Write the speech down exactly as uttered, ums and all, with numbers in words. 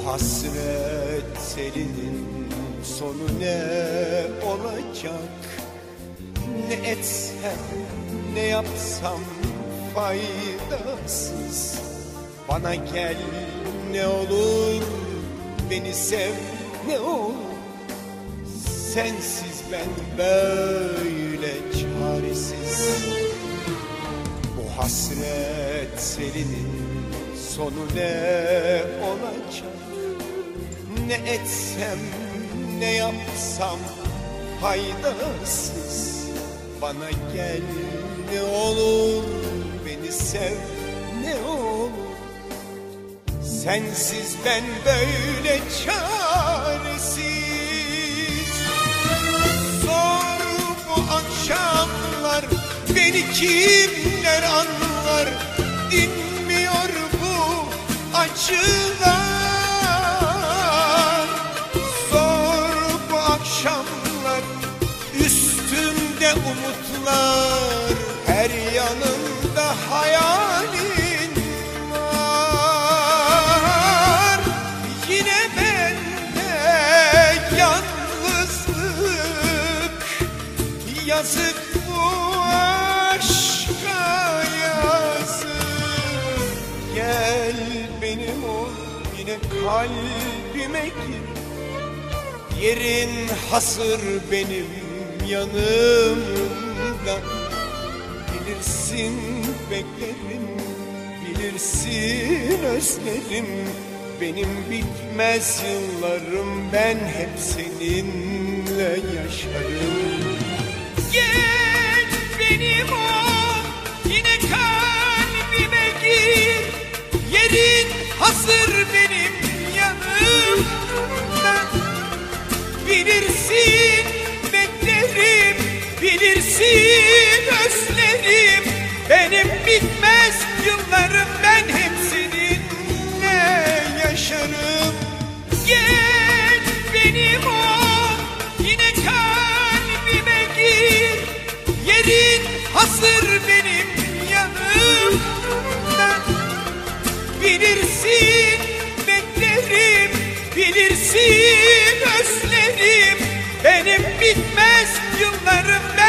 hasret serinin sonu ne olacak? Ne etsem ne yapsam faydasız. Bana gel ne olur, beni sev ne olur. Sensiz ben böyle çaresiz. Bu hasret serinin sonu ne olacak? Ne etsem ne yapsam faydasız. Bana gel ne olur, beni sev ne olur. Sensiz ben böyle çaresiz. Zor bu akşamlar, beni kimler anlar? Dinmiyor bu acılar. Zor bu akşamlar, üstümde umutlar, her yanımda hayalin var. Yine bende yalnızlık, yazık bu aşka yazık. Gel benim ol, yine kalbime gir. Yerin hasır benim yanımda. Bilirsin beklerim, bilirsin özlerim. Benim bitmez yıllarım, ben hep seninle yaşarım. Gel benim ol, yine kalbime gir. Yerin hazır benim yanımda. Bilirsin beklerim, bilirsin özlerim. Benim bitmez yıllarım, ben hep seninle yaşarım. Gel benim ol, yine kalbime gir. Yerin hazır benim yanımda. Bilirsin beklerim, bilirsin özlerim. Benim bitmez yıllarım,